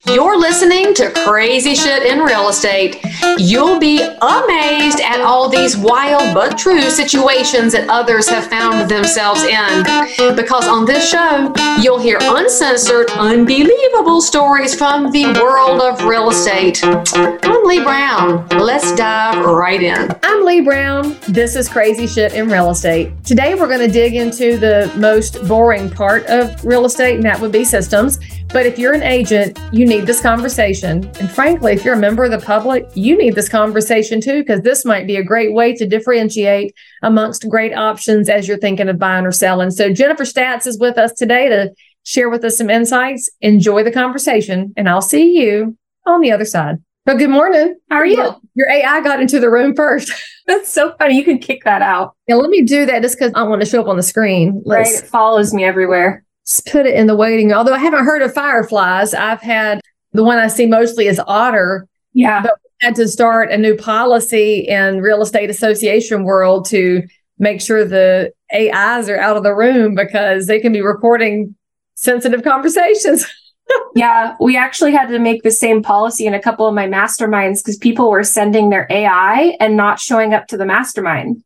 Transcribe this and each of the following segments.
You're listening to Crazy Shit in Real Estate. You'll be amazed at all these wild but true situations that others have found themselves in. Because on this show, you'll hear uncensored, unbelievable stories from the world of real estate. I'm Lee Brown. Let's dive right in. I'm Lee Brown. This is Crazy Shit in Real Estate. Today, we're going to dig into the most boring part of real estate, and that would be systems. But if you're an agent, you need this conversation. And frankly, if you're a member of the public, you need this conversation too, because this might be a great way to differentiate amongst great options as you're thinking of buying or selling. So Jennifer Statz is with us today to share with us some insights. Enjoy the conversation, and I'll see you on the other side. But good morning. How are you? Your AI got into the room first. That's so funny. You can kick that out. Yeah, let me do that just because I want to show up on the screen. Right. It follows me everywhere. Just put it in the waiting. Although I haven't heard of fireflies, I've had the one I see mostly is otter. Yeah. But we had to start a new policy in real estate association world to make sure the AIs are out of the room because they can be recording sensitive conversations. Yeah, we actually had to make the same policy in a couple of my masterminds because people were sending their AI and not showing up to the mastermind.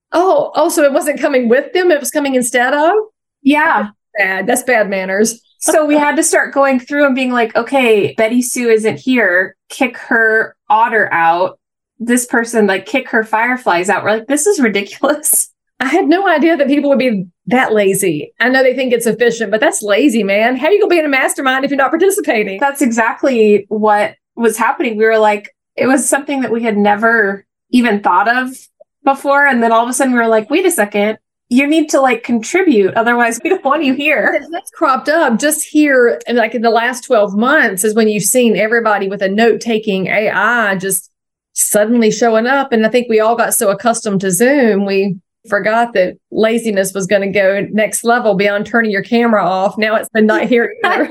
Oh, so it wasn't coming with them? It was coming instead of? Yeah. That's bad manners. So we had to start going through and being like, okay, Betty Sue isn't here. Kick her otter out. This person, kick her fireflies out. We're like, this is ridiculous. I had no idea that people would be that lazy. I know they think it's efficient, but that's lazy, man. How are you going to be in a mastermind if you're not participating? That's exactly what was happening. We were like, it was something that we had never even thought of before. And then all of a sudden we were like, wait a second. You need to contribute. Otherwise, we don't want you here. That's cropped up just here. And in the last 12 months is when you've seen everybody with a note-taking AI just suddenly showing up. And I think we all got so accustomed to Zoom, we forgot that laziness was going to go next level beyond turning your camera off. Now it's been not here either.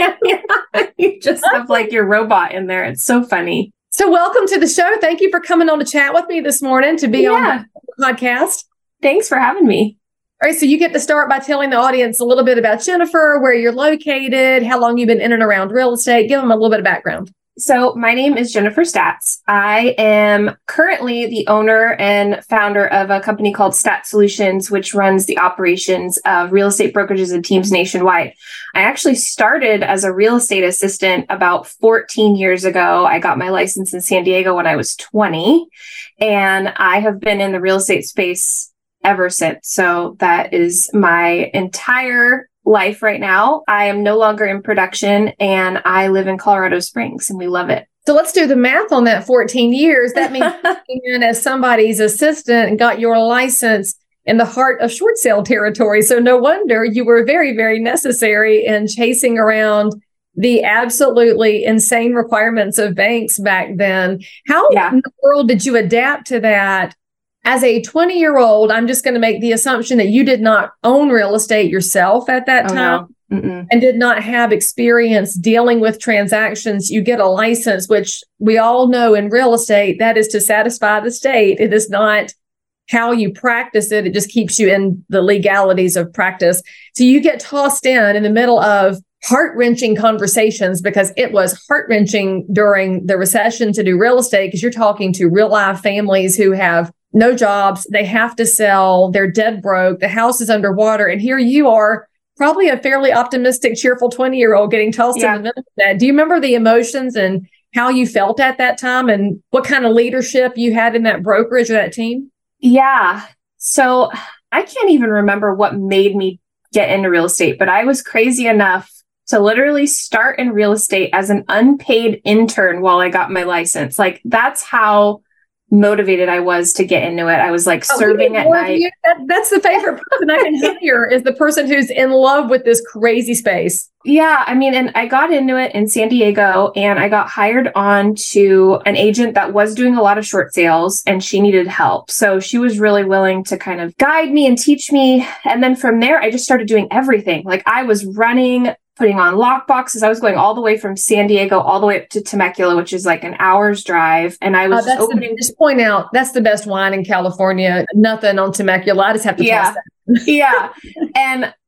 You just have your robot in there. It's so funny. So welcome to the show. Thank you for coming on to chat with me this morning to be on the podcast. Thanks for having me. All right, so you get to start by telling the audience a little bit about Jennifer, where you're located, how long you've been in and around real estate. Give them a little bit of background. So my name is Jennifer Statz. I am currently the owner and founder of a company called Statz Solutions, which runs the operations of real estate brokerages and teams nationwide. I actually started as a real estate assistant about 14 years ago. I got my license in San Diego when I was 20, and I have been in the real estate space ever since. So that is my entire life right now. I am no longer in production and I live in Colorado Springs and we love it. So let's do the math on that 14 years. That means you came in as somebody's assistant and got your license in the heart of short sale territory. So no wonder you were very, very necessary in chasing around the absolutely insane requirements of banks back then. How in the world did you adapt to that? As a 20-year-old, I'm just going to make the assumption that you did not own real estate yourself at that time and did not have experience dealing with transactions. You get a license, which we all know in real estate, that is to satisfy the state. It is not how you practice it. It just keeps you in the legalities of practice. So you get tossed in the middle of heart-wrenching conversations because it was heart-wrenching during the recession to do real estate because you're talking to real-life families who have no jobs, they have to sell, they're dead broke, the house is underwater, and here you are, probably a fairly optimistic, cheerful 20-year-old getting tossed in the middle of that. Do you remember the emotions and how you felt at that time and what kind of leadership you had in that brokerage or that team? Yeah. So I can't even remember what made me get into real estate, but I was crazy enough to literally start in real estate as an unpaid intern while I got my license. That's how motivated I was to get into it. I was serving at night. That's the favorite person I can hear is the person who's in love with this crazy space. Yeah. And I got into it in San Diego and I got hired on to an agent that was doing a lot of short sales and she needed help. So she was really willing to kind of guide me and teach me. And then from there, I just started doing everything. I was running putting on lock boxes. I was going all the way from San Diego all the way up to Temecula, which is like an hour's drive. And I was opening. Just point out, that's the best wine in California. Nothing on Temecula. I just have to toss that. Yeah. And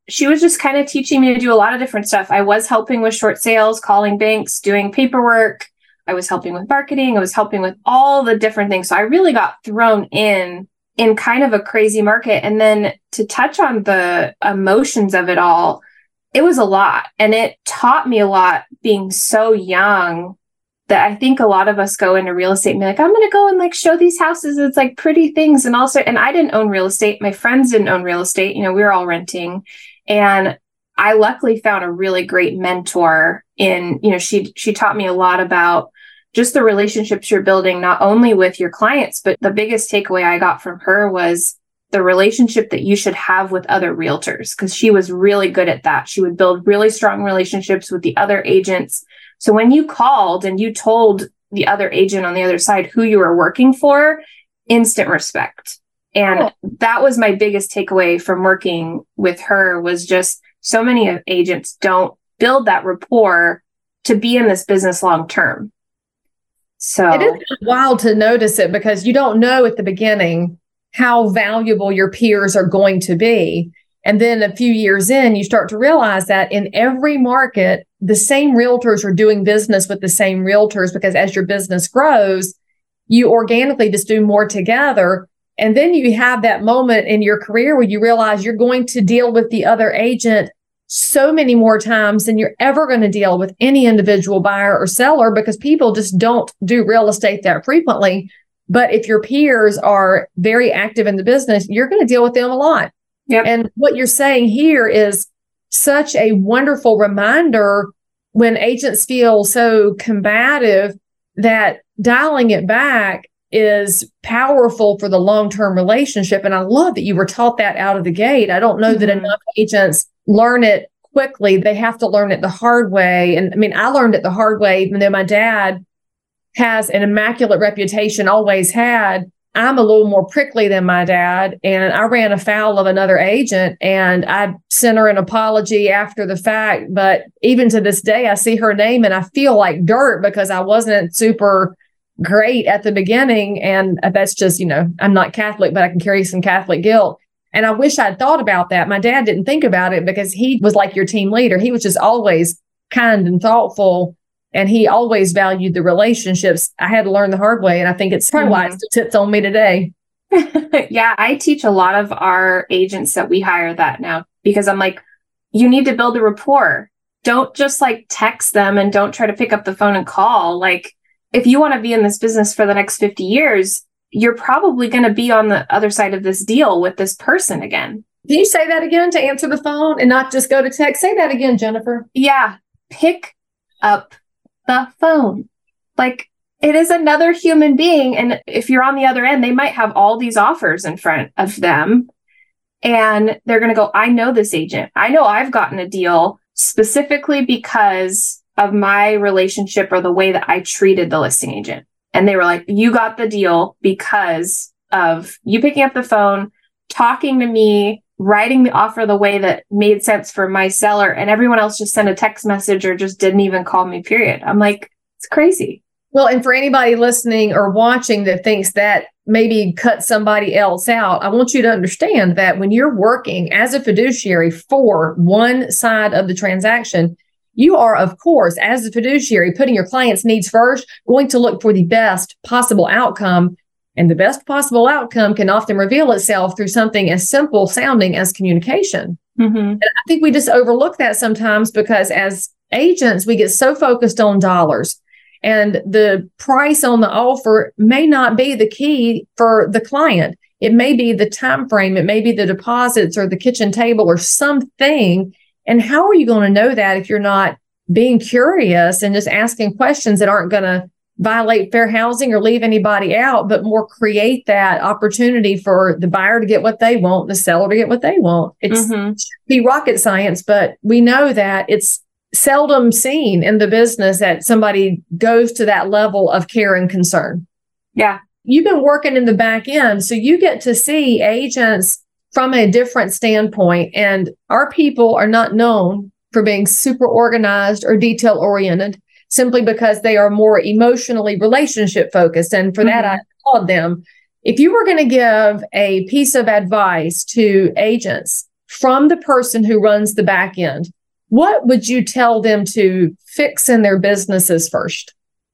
she was just kind of teaching me to do a lot of different stuff. I was helping with short sales, calling banks, doing paperwork. I was helping with marketing. I was helping with all the different things. So I really got thrown in kind of a crazy market. And then to touch on the emotions of it all, it was a lot. And it taught me a lot being so young that I think a lot of us go into real estate and be like, I'm going to go and like show these houses. It's like pretty things. And also, and I didn't own real estate. My friends didn't own real estate. You know, we were all renting. And I luckily found a really great mentor in, you know, she taught me a lot about just the relationships you're building, not only with your clients, but the biggest takeaway I got from her was the relationship that you should have with other realtors, because she was really good at that. She would build really strong relationships with the other agents. So when you called and you told the other agent on the other side who you were working for, instant respect. And that was my biggest takeaway from working with her, was just so many agents don't build that rapport to be in this business long term. So it is wild to notice it, because you don't know at the beginning how valuable your peers are going to be. And then a few years in, you start to realize that in every market, the same realtors are doing business with the same realtors, because as your business grows, you organically just do more together. And then you have that moment in your career where you realize you're going to deal with the other agent so many more times than you're ever going to deal with any individual buyer or seller, because people just don't do real estate that frequently. But if your peers are very active in the business, you're going to deal with them a lot. Yep. And what you're saying here is such a wonderful reminder when agents feel so combative, that dialing it back is powerful for the long-term relationship. And I love that you were taught that out of the gate. I don't know that enough agents learn it quickly. They have to learn it the hard way. And I mean, I learned it the hard way, even though my dad has an immaculate reputation, always had. I'm a little more prickly than my dad, and I ran afoul of another agent, and I sent her an apology after the fact. But even to this day, I see her name and I feel like dirt, because I wasn't super great at the beginning. And that's just, you know, I'm not Catholic, but I can carry some Catholic guilt. And I wish I'd thought about that. My dad didn't think about it, because he was like your team leader. He was just always kind and thoughtful. And he always valued the relationships. I had to learn the hard way. And I think it's probably why it sits on me today. Yeah, I teach a lot of our agents that we hire that now, because I'm like, you need to build a rapport. Don't just like text them, and don't try to pick up the phone and call. Like, if you want to be in this business for the next 50 years, you're probably going to be on the other side of this deal with this person again. Can you say that again, to answer the phone and not just go to text? Say that again, Jennifer. Yeah. Pick up the phone. Like, it is another human being. And if you're on the other end, they might have all these offers in front of them. And they're going to go, I know this agent. I know I've gotten a deal specifically because of my relationship or the way that I treated the listing agent. And they were like, you got the deal because of you picking up the phone, talking to me, writing the offer the way that made sense for my seller, and everyone else just sent a text message or just didn't even call me, period. I'm like, it's crazy. Well, and for anybody listening or watching that thinks that maybe cut somebody else out, I want you to understand that when you're working as a fiduciary for one side of the transaction, you are, of course, as a fiduciary, putting your client's needs first, going to look for the best possible outcome. And the best possible outcome can often reveal itself through something as simple sounding as communication. And I think we just overlook that sometimes, because as agents, we get so focused on dollars, and the price on the offer may not be the key for the client. It may be the time frame. It may be the deposits or the kitchen table or something. And how are you going to know that if you're not being curious and just asking questions that aren't going to violate fair housing or leave anybody out, but more create that opportunity for the buyer to get what they want, the seller to get what they want? It's be rocket science, but we know that it's seldom seen in the business that somebody goes to that level of care and concern. Yeah. You've been working in the back end, so you get to see agents from a different standpoint. And our people are not known for being super organized or detail oriented, simply because they are more emotionally relationship focused. And for that, I applaud them. If you were going to give a piece of advice to agents from the person who runs the back end, what would you tell them to fix in their businesses first?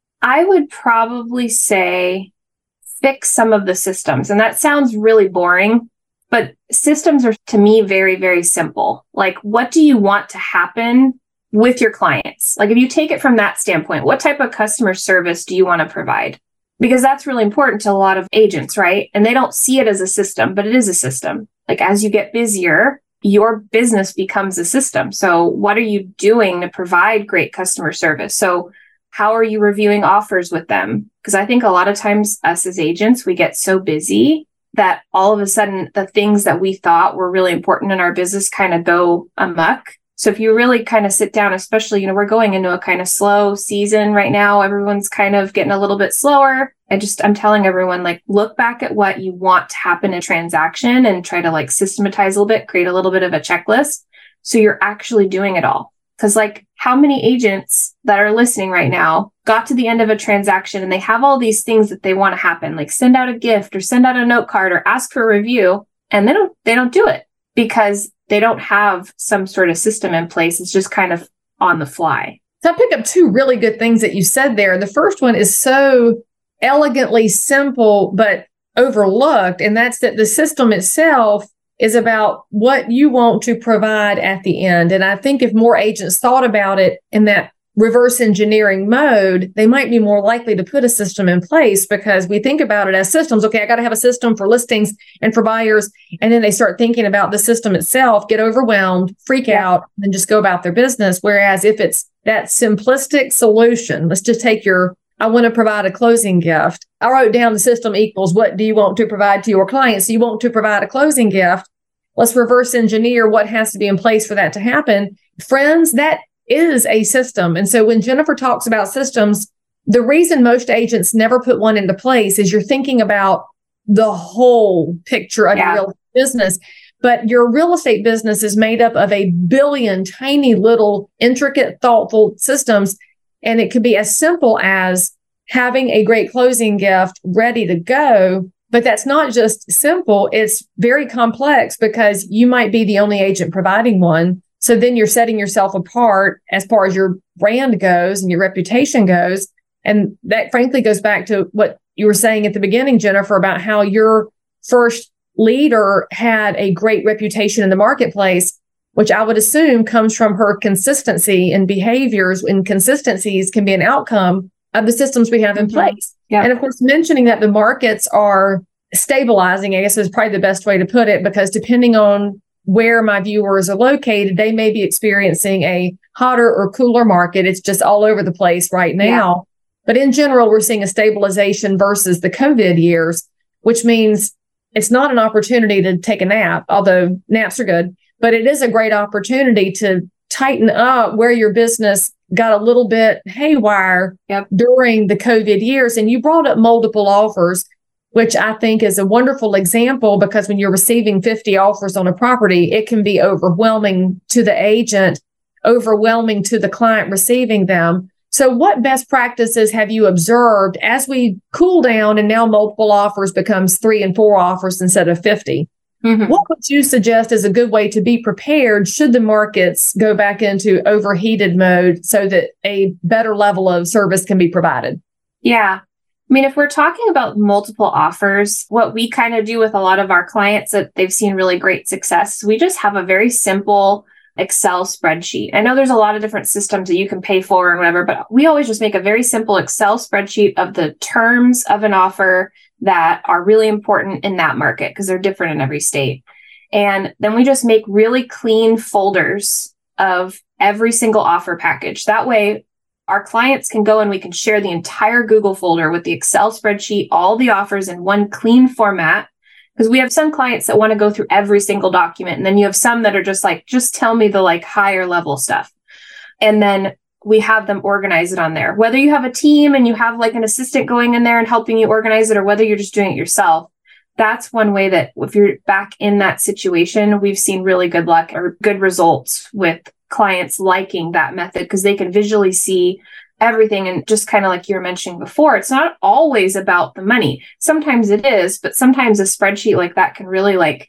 I would probably say fix some of the systems. And that sounds really boring, but systems are, to me, very, very simple. Like, what do you want to happen with your clients? Like, if you take it from that standpoint, what type of customer service do you want to provide? Because that's really important to a lot of agents, right? And they don't see it as a system, but it is a system. Like, as you get busier, your business becomes a system. So what are you doing to provide great customer service? So how are you reviewing offers with them? Because I think a lot of times us as agents, we get so busy that all of a sudden the things that we thought were really important in our business kind of go amok. So if you really kind of sit down, especially, we're going into a kind of slow season right now. Everyone's kind of getting a little bit slower. I'm telling everyone, like, look back at what you want to happen in a transaction and try to like systematize a little bit, create a little bit of a checklist. So you're actually doing it all. Because like, how many agents that are listening right now got to the end of a transaction and they have all these things that they want to happen, like send out a gift or send out a note card or ask for a review, and they don't do it because they don't have some sort of system in place. It's just kind of on the fly. So I pick up two really good things that you said there. The first one is so elegantly simple, but overlooked. And that's that the system itself is about what you want to provide at the end. And I think if more agents thought about it in that reverse engineering mode, they might be more likely to put a system in place, because we think about it as systems. Okay, I got to have a system for listings and for buyers. And then they start thinking about the system itself, get overwhelmed, freak out, and just go about their business. Whereas if it's that simplistic solution, let's just take I want to provide a closing gift. I wrote down the system equals what do you want to provide to your clients? So you want to provide a closing gift. Let's reverse engineer what has to be in place for that to happen. Friends, that is a system. And so when Jennifer talks about systems, the reason most agents never put one into place is you're thinking about the whole picture of your real estate business. But your real estate business is made up of a billion tiny little intricate, thoughtful systems. And it could be as simple as having a great closing gift ready to go. But that's not just simple. It's very complex because you might be the only agent providing one. So then you're setting yourself apart as far as your brand goes and your reputation goes. And that frankly goes back to what you were saying at the beginning, Jennifer, about how your first leader had a great reputation in the marketplace, which I would assume comes from her consistency in behaviors, and consistencies can be an outcome of the systems we have in place. And of course, mentioning that the markets are stabilizing, I guess is probably the best way to put it, because depending on where my viewers are located, they may be experiencing a hotter or cooler market. It's just all over the place right now. But in general, we're seeing a stabilization versus the COVID years, which means it's not an opportunity to take a nap, although naps are good, but it is a great opportunity to tighten up where your business got a little bit haywire during the COVID years. And you brought up multiple offers, which I think is a wonderful example, because when you're receiving 50 offers on a property, it can be overwhelming to the agent, overwhelming to the client receiving them. So what best practices have you observed as we cool down and now multiple offers becomes 3 and 4 offers instead of 50? What would you suggest is a good way to be prepared should the markets go back into overheated mode so that a better level of service can be provided? Yeah. I mean, if we're talking about multiple offers, what we kind of do with a lot of our clients that they've seen really great success, we just have a very simple Excel spreadsheet. I know there's a lot of different systems that you can pay for and whatever, but we always just make a very simple Excel spreadsheet of the terms of an offer that are really important in that market, because they're different in every state. And then we just make really clean folders of every single offer package. That way, our clients can go and we can share the entire Google folder with the Excel spreadsheet, all the offers in one clean format. Because we have some clients that want to go through every single document. And then you have some that are just like, just tell me the like higher level stuff. And then we have them organize it on there. Whether you have a team and you have like an assistant going in there and helping you organize it, or whether you're just doing it yourself, that's one way that if you're back in that situation, we've seen really good luck or good results with clients liking that method, because they can visually see everything. And just kind of like you were mentioning before, it's not always about the money. Sometimes it is, but sometimes a spreadsheet like that can really like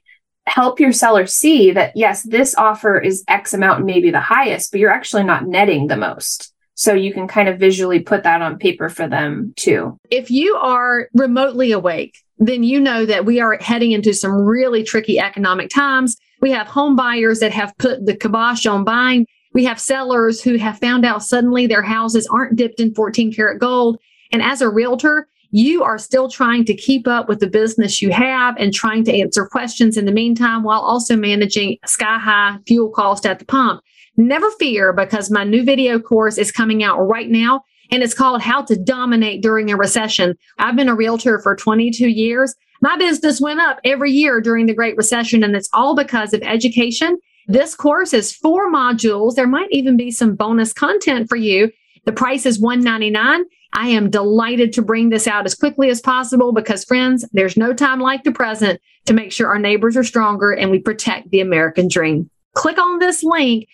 help your seller see that, yes, this offer is X amount and maybe the highest, but you're actually not netting the most. So you can kind of visually put that on paper for them too. If you are remotely awake, then you know that we are heading into some really tricky economic times. We have home buyers that have put the kibosh on buying. We have sellers who have found out suddenly their houses aren't dipped in 14 karat gold. And as a realtor, you are still trying to keep up with the business you have and trying to answer questions in the meantime, while also managing sky high fuel cost at the pump. Never fear, because my new video course is coming out right now, and it's called How to Dominate During a Recession. I've been a realtor for 22 years. My business went up every year during the Great Recession, and it's all because of education. This course is 4 modules. There might even be some bonus content for you. The price is $199. I am delighted to bring this out as quickly as possible because, friends, there's no time like the present to make sure our neighbors are stronger and we protect the American dream. Click on this link,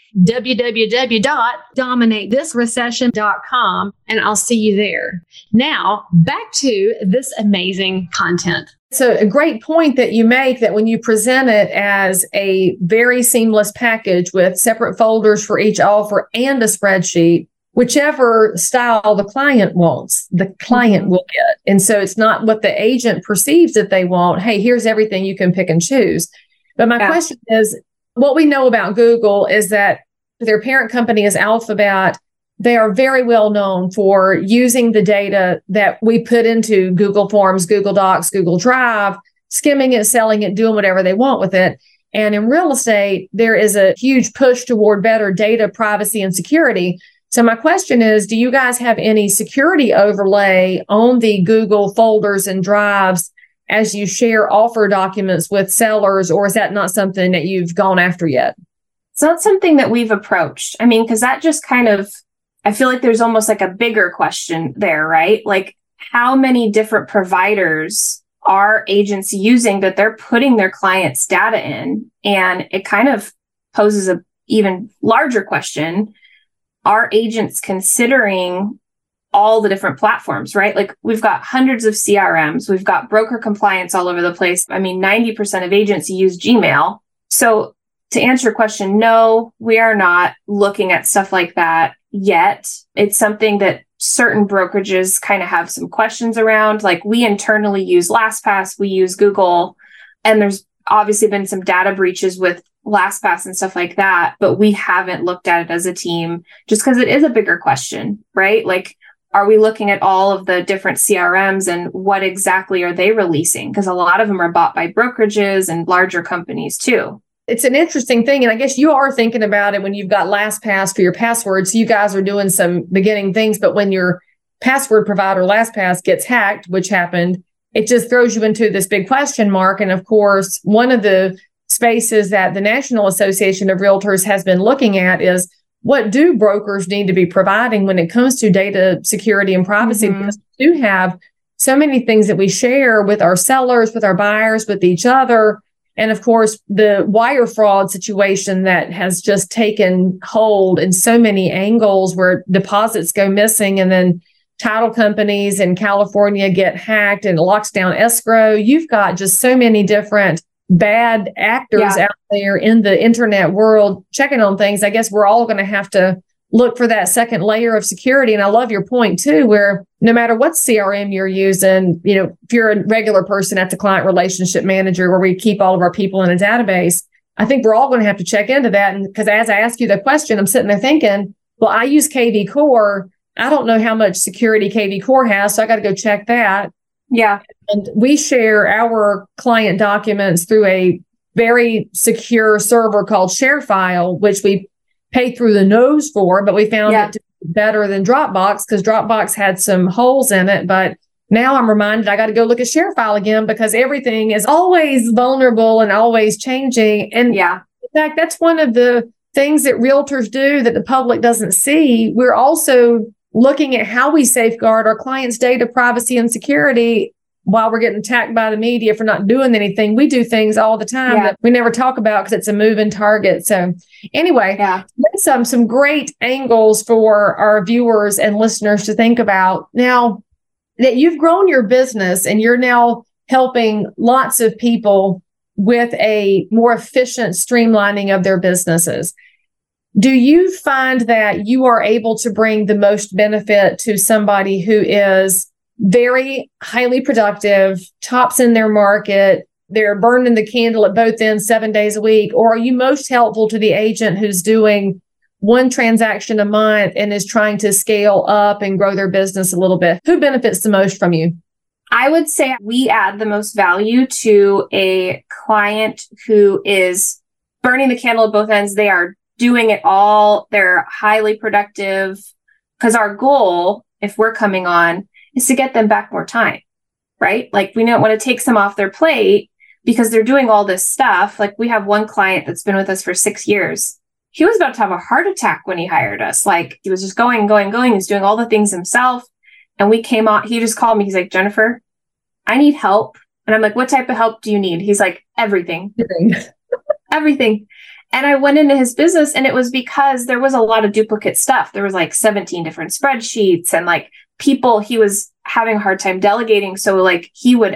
www.dominatethisrecession.com, and I'll see you there. Now, back to this amazing content. So a great point that you make, that when you present it as a very seamless package with separate folders for each offer and a spreadsheet, whichever style the client wants, the client will get. And so it's not what the agent perceives that they want. Hey, here's everything, you can pick and choose. But my question is, what we know about Google is that their parent company is Alphabet. They are very well known for using the data that we put into Google Forms, Google Docs, Google Drive, skimming it, selling it, doing whatever they want with it. And in real estate, there is a huge push toward better data privacy and security. So my question is, do you guys have any security overlay on the Google folders and drives as you share offer documents with sellers, or is that not something that you've gone after yet? It's not something that we've approached. I mean, because that just kind of, I feel like there's almost like a bigger question there, right? Like, how many different providers are agents using that they're putting their clients' data in? And it kind of poses a even larger question. Are agents considering all the different platforms, right? Like, we've got hundreds of CRMs. We've got broker compliance all over the place. I mean, 90% of agents use Gmail. So to answer your question, no, we are not looking at stuff like that yet. It's something that certain brokerages kind of have some questions around. Like, we internally use LastPass, we use Google, and there's obviously been some data breaches with LastPass and stuff like that, but we haven't looked at it as a team just because it is a bigger question, right? Like, are we looking at all of the different CRMs and what exactly are they releasing? Because a lot of them are bought by brokerages and larger companies too. It's an interesting thing. And I guess you are thinking about it when you've got LastPass for your passwords. You guys are doing some beginning things, but when your password provider LastPass gets hacked, which happened, it just throws you into this big question mark. And of course, one of the spaces that the National Association of Realtors has been looking at is, what do brokers need to be providing when it comes to data security and privacy? Because we do have so many things that we share with our sellers, with our buyers, with each other. And of course, the wire fraud situation that has just taken hold in so many angles, where deposits go missing and then title companies in California get hacked and it locks down escrow. You've got just so many different bad actors out there in the internet world checking on things. I guess we're all going to have to look for that second layer of security. And I love your point too, where no matter what CRM you're using, you know, if you're a regular person at the client relationship manager where we keep all of our people in a database, I think we're all going to have to check into that. And because as I ask you the question, I'm sitting there thinking, well, I use KV Core. I don't know how much security KV Core has, so I got to go check that. Yeah. And we share our client documents through a very secure server called ShareFile, which we pay through the nose for, but we found it to be better than Dropbox because Dropbox had some holes in it. But now I'm reminded I got to go look at ShareFile again because everything is always vulnerable and always changing. And in fact, that's one of the things that realtors do that the public doesn't see. We're also looking at how we safeguard our clients' data privacy and security while we're getting attacked by the media for not doing anything. We do things all the time that we never talk about because it's a moving target. So anyway, that's some great angles for our viewers and listeners to think about. Now that you've grown your business and you're now helping lots of people with a more efficient streamlining of their businesses. Do you find that you are able to bring the most benefit to somebody who is very highly productive, tops in their market, they're burning the candle at both ends 7 days a week? Or are you most helpful to the agent who's doing one transaction a month and is trying to scale up and grow their business a little bit? Who benefits the most from you? I would say we add the most value to a client who is burning the candle at both ends. They are doing it all. They're highly productive, because our goal, if we're coming on, is to get them back more time, right? Like, we don't want to take some off their plate because they're doing all this stuff. Like, we have one client that's been with us for 6 years. He was about to have a heart attack when he hired us. Like, he was just going. He's doing all the things himself. And we came on, he just called me. He's like, Jennifer, I need help. And I'm like, what type of help do you need? He's like, everything. Everything. And I went into his business, and it was because there was a lot of duplicate stuff. There was like 17 different spreadsheets, and like people, he was having a hard time delegating. So like he would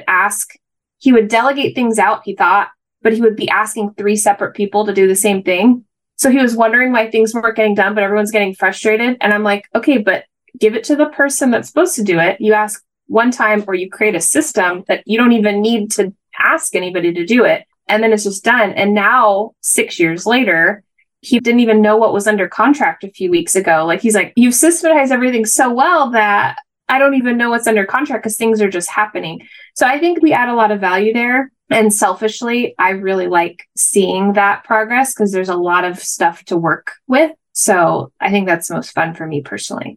delegate things out, he thought, but he would be asking 3 separate people to do the same thing. So he was wondering why things weren't getting done, but everyone's getting frustrated. And I'm like, okay, but give it to the person that's supposed to do it. You ask one time, or you create a system that you don't even need to ask anybody to do it. And then it's just done. And now, 6 years later, he didn't even know what was under contract a few weeks ago. Like, he's like, you've systematized everything so well that I don't even know what's under contract because things are just happening. So I think we add a lot of value there. And selfishly, I really like seeing that progress because there's a lot of stuff to work with. So I think that's the most fun for me personally.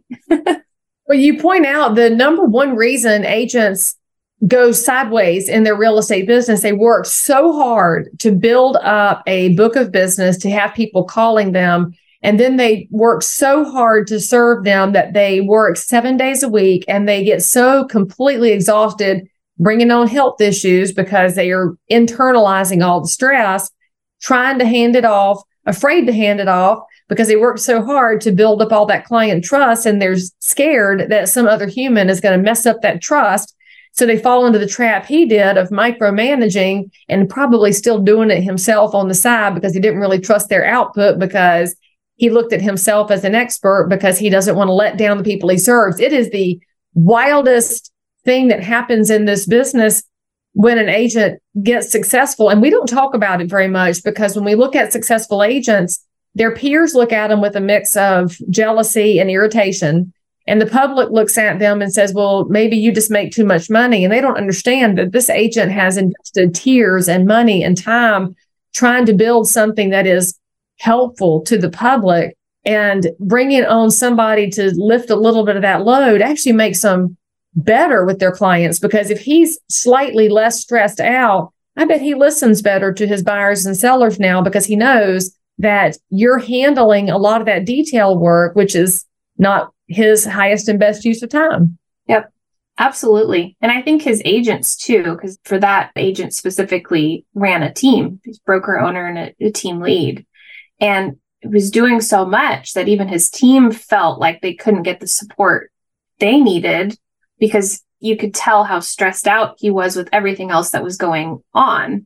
Well, you point out the number one reason agents go sideways in their real estate business. They work so hard to build up a book of business, to have people calling them. And then they work so hard to serve them that they work 7 days a week, and they get so completely exhausted, bringing on health issues because they are internalizing all the stress, trying to hand it off, afraid to hand it off because they work so hard to build up all that client trust. And they're scared that some other human is going to mess up that trust. So they fall into the trap he did of micromanaging, and probably still doing it himself on the side because he didn't really trust their output, because he looked at himself as an expert, because he doesn't want to let down the people he serves. It is the wildest thing that happens in this business when an agent gets successful. And we don't talk about it very much, because when we look at successful agents, their peers look at them with a mix of jealousy and irritation. And the public looks at them and says, well, maybe you just make too much money. And they don't understand that this agent has invested tears and money and time trying to build something that is helpful to the public, and bringing on somebody to lift a little bit of that load actually makes them better with their clients. Because if he's slightly less stressed out, I bet he listens better to his buyers and sellers now, because he knows that you're handling a lot of that detail work, which is not his highest and best use of time. Yep, absolutely. And I think his agents too, because for that agent specifically ran a team, he's broker owner and a team lead, and was doing so much that even his team felt like they couldn't get the support they needed, because you could tell how stressed out he was with everything else that was going on.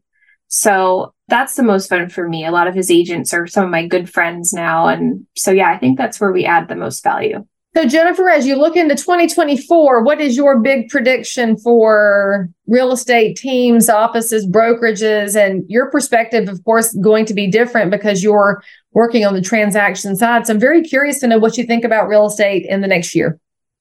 So that's the most fun for me. A lot of his agents are some of my good friends now. And so, yeah, I think that's where we add the most value. So, Jennifer, as you look into 2024, what is your big prediction for real estate teams, offices, brokerages? And your perspective, of course, going to be different because you're working on the transaction side. So I'm very curious to know what you think about real estate in the next year.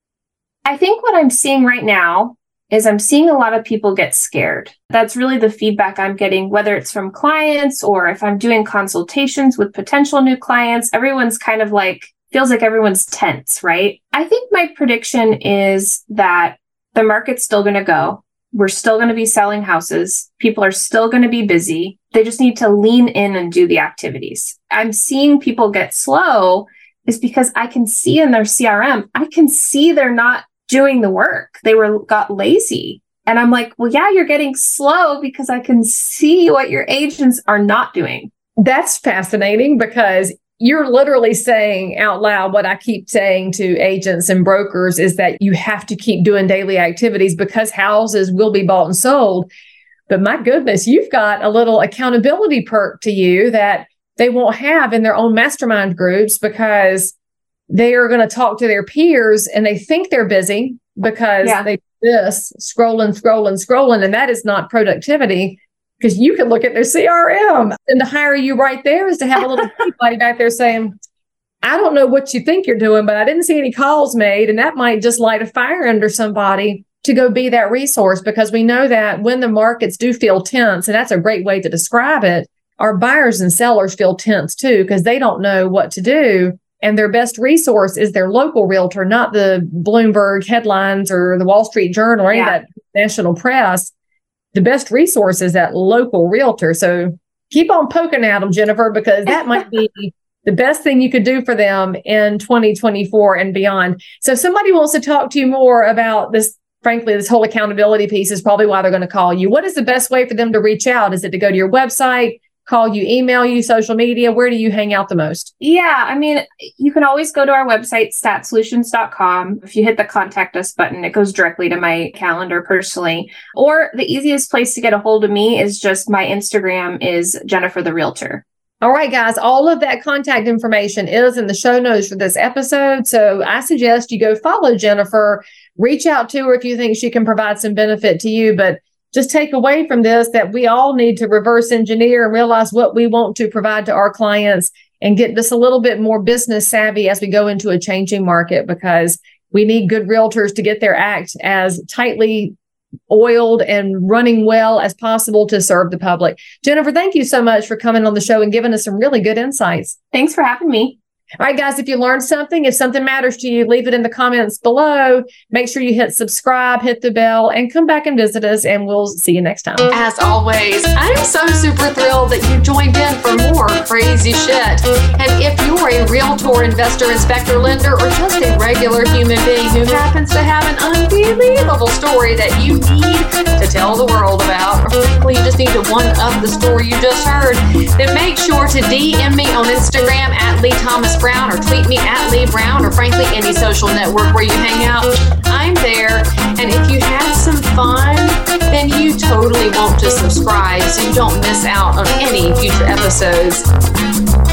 I think what I'm seeing right now is I'm seeing a lot of people get scared. That's really the feedback I'm getting, whether it's from clients or if I'm doing consultations with potential new clients. Everyone's kind of like, feels like everyone's tense, right? I think my prediction is that the market's still going to go. We're still going to be selling houses. People are still going to be busy. They just need to lean in and do the activities. I'm seeing people get slow is because I can see in their CRM, I can see they're not doing the work. They got lazy. And I'm like, well, yeah, you're getting slow because I can see what your agents are not doing. That's fascinating, because you're literally saying out loud what I keep saying to agents and brokers is that you have to keep doing daily activities because houses will be bought and sold. But my goodness, you've got a little accountability perk to you that they won't have in their own mastermind groups, because they are going to talk to their peers and they think they're busy because they do this scrolling. And that is not productivity, because you can look at their CRM, and to hire you right there is to have a little buddy back there saying, I don't know what you think you're doing, but I didn't see any calls made. And that might just light a fire under somebody to go be that resource, because we know that when the markets do feel tense, and that's a great way to describe it, our buyers and sellers feel tense too, because they don't know what to do. And their best resource is their local realtor, not the Bloomberg headlines or the Wall Street Journal or any of that national press. The best resource is that local realtor. So keep on poking at them, Jennifer, because that might be the best thing you could do for them in 2024 and beyond. So if somebody wants to talk to you more about this, frankly, this whole accountability piece is probably why they're going to call you. What is the best way for them to reach out? Is it to go to your website, call you, email you, social media? Where do you hang out the most? Yeah, I mean, you can always go to our website, statsolutions.com. If you hit the contact us button, it goes directly to my calendar personally. Or the easiest place to get a hold of me is just my Instagram is Jennifer the Realtor. All right, guys, all of that contact information is in the show notes for this episode. So I suggest you go follow Jennifer, reach out to her if you think she can provide some benefit to you. But just take away from this that we all need to reverse engineer and realize what we want to provide to our clients and get just a little bit more business savvy as we go into a changing market, because we need good realtors to get their act as tightly oiled and running well as possible to serve the public. Jennifer, thank you so much for coming on the show and giving us some really good insights. Thanks for having me. All right, guys, if you learned something, if something matters to you, leave it in the comments below. Make sure you hit subscribe, hit the bell, and come back and visit us, and we'll see you next time. As always, I'm so super thrilled that you joined in for more crazy shit. And if you're a realtor, investor, inspector, lender, or just a regular human being who happens to have an unbelievable story that you need to tell the world about, or frankly, you just need to one-up the story you just heard, then make sure to DM me on Instagram at Lee Thomas Brown, or tweet me at Lee Brown, or frankly any social network where you hang out. I'm there. And if you had some fun, then you totally want to subscribe so you don't miss out on any future episodes.